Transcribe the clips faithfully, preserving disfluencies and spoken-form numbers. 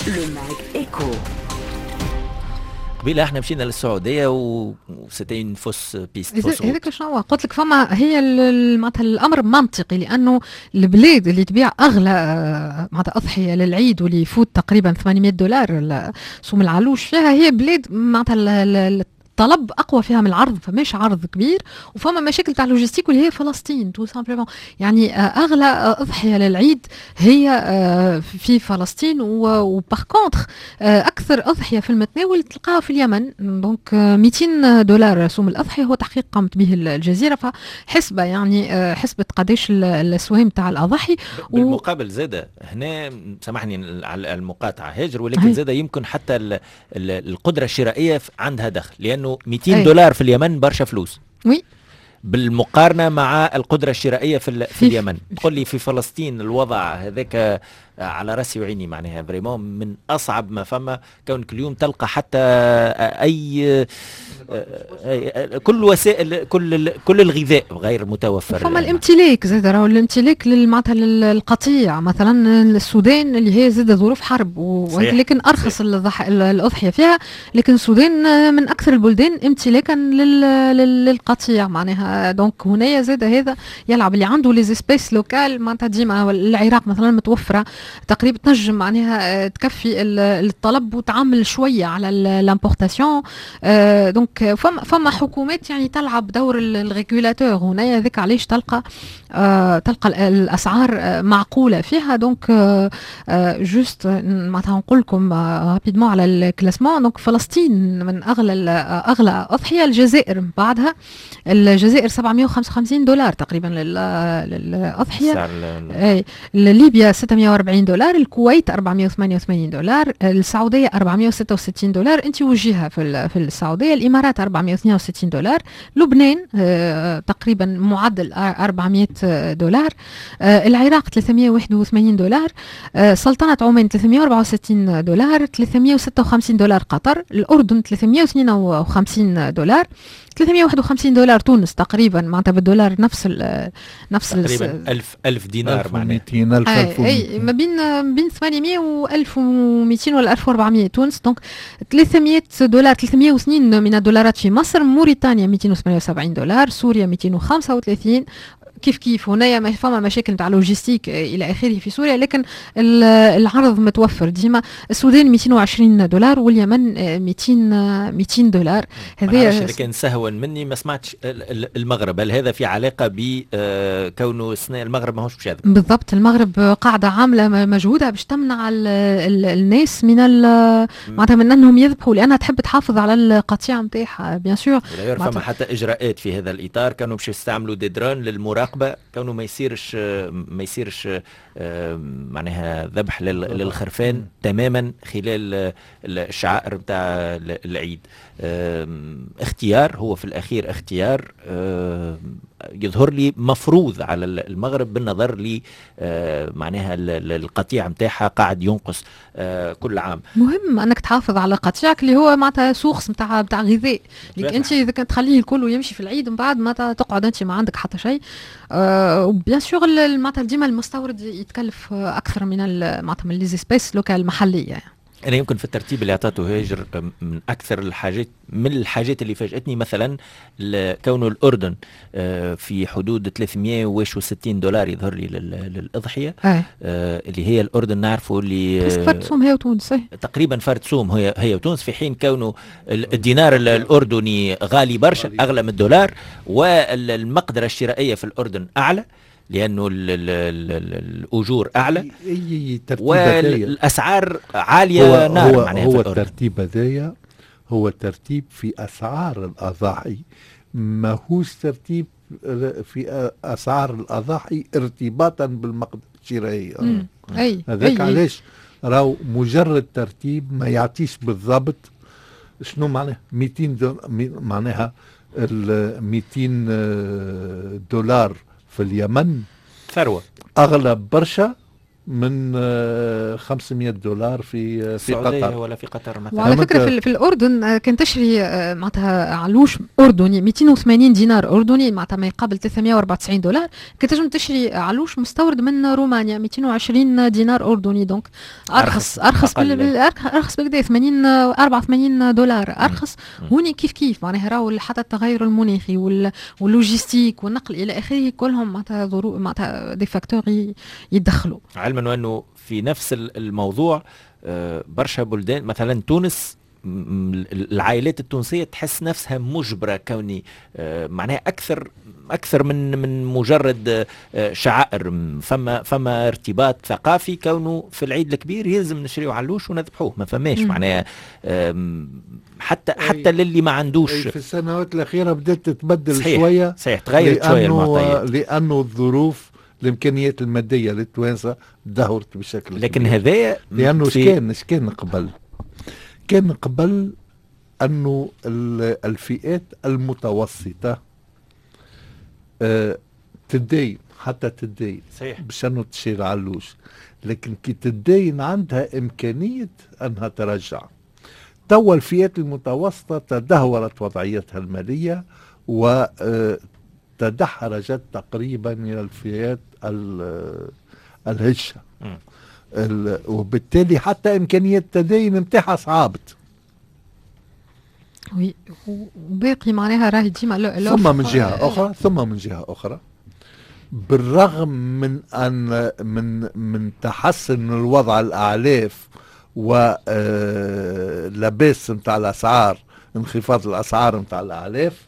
Le Mag Echo. قبيله احنا مشينا للسعوديه وستين فوس بيست فوس هذاك شنو قلت لك، فما هي معناتها الامر منطقي، لانه البلاد اللي تبيع اغلى معناتها اضحيه للعيد واللي يفوت تقريبا ثمانمائة دولار سوم العلوش فيها، هي بلاد معناتها الطلب اقوى فيها من العرض، فماش عرض كبير، وفما مشاكل تاع لوجيستيك واللي هي فلسطين تو سامبلومون. يعني اغلى اضحيه للعيد هي في فلسطين، وبار كونتر اكثر اضحيه في المتناول تلقاها في اليمن. دونك مئتين دولار سوم الاضحيه هو تحقيق قامت به الجزيره، فحسبه يعني حسبت قداش السوام تاع الاضاحي. بالمقابل زاده هنا سامحني على المقاطعه هاجر، ولكن زاده يمكن حتى ال ال القدره الشرائيه عندها دخل، لانه مئتين أي. دولار في اليمن برشا فلوس. وي بالمقارنه مع القدره الشرائيه في, في اليمن. تقول لي في فلسطين الوضع هذاك على راسي وعيني، معناها فريمون من اصعب ما فما، كونك اليوم تلقى حتى اي كل وسائل كل كل الغذاء غير متوفر. فما الامتلاك زاد، راهو الامتلاك معناتها القطيع، مثلا السودان اللي هي زاد ظروف حرب ولكن ارخص الاضحيه فيها، لكن السودان من اكثر البلدان امتلاكا للقطيع معناها. دونك هنا زاد هذا يلعب، اللي عنده لي سبيس لوكال معناتها ديما. العراق مثلا متوفره تقريبا تنجم معناها تكفي الطلب وتعامل شويه على الامبورتاسيون. دونك فما فما حكومات يعني تلعب دور الريغولاتور هنا، هذاك علاش تلقى آه تلقى الاسعار معقوله فيها. دونك آه جوست معناتها نقول لكم رابيدمون على الكلاسمون. دونك فلسطين من اغلى اغلى اضحيه، الجزائر بعدها، الجزائر سبعمائة وخمسة وخمسين دولار تقريبا للاضحيه، ليبيا ستمائة وأربعين دولار، الكويت أربعمائة وثمانية وثمانين دولار، السعوديه أربعمائة وستة وستين دولار، انت وجهها في في السعوديه، الامارات أربعمائة واثنين وستين دولار، لبنان آه تقريبا معدل أربعمائة دولار، آه العراق ثلاثمائة وواحد وثمانين دولار، آه سلطنه عمان ثلاثمائة وأربعة وستين دولار، ثلاثمائة وستة وخمسين دولار قطر، الاردن ثلاثمائة واثنين وخمسين دولار، ثلاثمائة وواحد وخمسين دولار تونس تقريبا معناتها بالدولار نفس ال نفس تقريبا ألف ألف دينار معناها اي ما بين بين ثمانمائة وألف ومئتين ولا ألف وأربعمائة تونس. دونك ثلاثمائة دولار، ثلاثمائة واثنين من الدولارات في مصر، موريتانيا مئتين وثمانية وسبعين دولار، سوريا مئتين وخمسة وثلاثين، كيف كيف هنا ما فما مشاكل تاع لوجيستيك الى اخره في سوريا، لكن العرض متوفر ديما. السودان مئتين وعشرين دولار، واليمن مئتين مئتين دولار. هذا كان سهوا مني ما سمعتش المغرب، هل هذا في علاقه بكونه السنه المغرب ماهوش باش يذبح؟ بالضبط، المغرب قاعده عامله مجهودها باش تمنع ال ال الناس من معناتها من انهم يذبحوا، لانها تحب تحافظ على القطيع نتاعها بيان سور. فما حتى اجراءات في هذا الاطار، كانوا باش يستعملوا دي درون للمراقبه، كونه ما يصيرش ما يصيرش معناها ذبح للخرفان تماما خلال الشعائر بتاع العيد. اختيار، هو في الاخير اختيار يظهر لي مفروض على المغرب بالنظر لي معناها القطيع نتاعها قاعد ينقص كل عام. مهم انك تحافظ على قطيعك اللي هو معناتها سوخس نتاع نتاع غذاء، لك انت اذا كنت تخليه الكل ويمشي في العيد من بعد ما تقعد انت ما عندك حتى شيء. وبيان سور معناتها ديما المستورد يتكلف اكثر من معناتها من لي سبيس لوكال المحليه يعني. أنا يمكن في الترتيب اللي أعطاته هاجر من أكثر الحاجات من الحاجات اللي فاجأتني مثلا كونه الأردن في حدود ثلاثمائة وستين دولار يظهر لي للأضحية، أه. اللي هي الأردن نعرفه اللي فرد سوم هي وتونس تقريبا فرد سوم هي هي وتونس، في حين كونه الدينار الأردني غالي برشا أغلى من الدولار، والمقدرة الشرائية في الأردن أعلى لأنه ال ال ال الأجور أعلى والأسعار عالية. هو نار هو, معناها هو الترتيب هذايا هو ترتيب في أسعار الأضاحي، ما هوش ترتيب في أسعار الأضاحي ارتباطا بالمقدرة الشرائية. هذاك علاش راهو مجرد ترتيب ما يعطيش بالضبط شنو معناها مئتين معناها ال مئتين دولار في اليمن ثروة أغلى برشا من خمسمائة دولار في في قطر ولا في قطر مثلا. وعلى فكرة في, في الأردن كان تشري معناتها علوش أردني مئتين وثمانين دينار أردني معناتها ما يقابل ثلاثمائة وأربعة وتسعين دولار، كنت تنجم تشري علوش مستورد من رومانيا مئتين وعشرين دينار أردني، دونك أرخص أرخص بال أرخص بكدا ثمانين أربعة وثمانين دولار أرخص. هوني كيف كيف معناها راهو حتى التغير المناخي واللوجيستيك والنقل إلى آخره كلهم معناتها ظروف معناتها دي فاكتور يدخلوا. علما أنه في نفس الموضوع برشا بلدان مثلا تونس العائلات التونسية تحس نفسها مجبرة كوني معناها أكثر أكثر من من مجرد شعائر، فما فما ارتباط ثقافي كونه في العيد الكبير يلزم نشريو علوش ونذبحوه، ما فماش معناها حتى حتى للي ما عندوش. في السنوات الأخيرة بدأت تتبدل صحيح شوية، صحيح تغيرت شوية المعطيات لأنه الظروف الإمكانيات المادية للتوانسة تدهورت بشكل لكن هذايا لأنه شكان شكان قبل كان قبل أنه الفئات المتوسطة أه تدين حتى تدين صحيح باش أنه تشير علوش، لكن كي تدين عندها إمكانية أنها ترجع. توا الفئات المتوسطة تدهورت وضعيتها المالية وتدحرجت تقريبا إلى الفئات الهشة، وبالتالي حتى إمكانية التدين متاعها صعبت. وي وباقي معناها راهي ديما ثم من جهة أخرى ثم من جهة أخرى بالرغم من أن من من تحسن الوضع الأعلاف ولباس متاع الأسعار، انخفاض الأسعار متاع الأعلاف،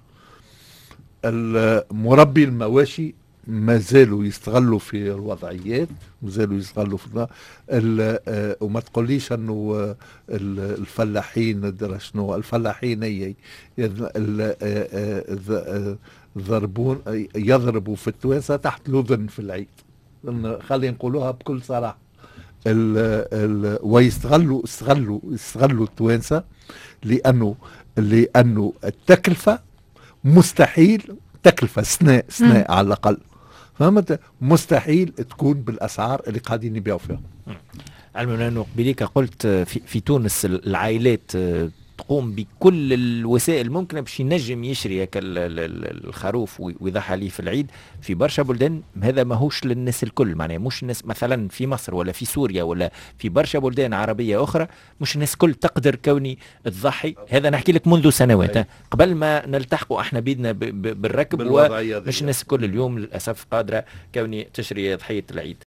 المربي المواشي ما زالوا يستغلوا في الوضعيات، ما زالوا يستغلوا في وما تقوليش انه الفلاحين درا شنو الفلاحين يضربون يضربوا في التوانسه تحت الاذن في العيد، خلينا نقولوها بكل صراحه. ال ال ويستغلوا استغلوا استغلوا التوانسه لانه لانه التكلفه مستحيل، تكلفه سناء سناء على الاقل فهمت، مستحيل تكون بالاسعار اللي قاعدين يبيعوا فيها. علما انه قبليك قلت في, في تونس العائلات تقوم بكل الوسائل الممكنه باش ينجم يشري هكا الخروف ويضحى عليه في العيد. في برشا بلدان هذا ماهوش للناس الكل، معناها مش الناس مثلا في مصر ولا في سوريا ولا في برشا بلدان عربيه اخرى مش الناس الكل تقدر كوني تضحي. هذا نحكي لك منذ سنوات قبل ما نلتحقوا احنا بيدنا بالركب، ومش الناس الكل اليوم للاسف قادره كوني تشري ضحيه العيد.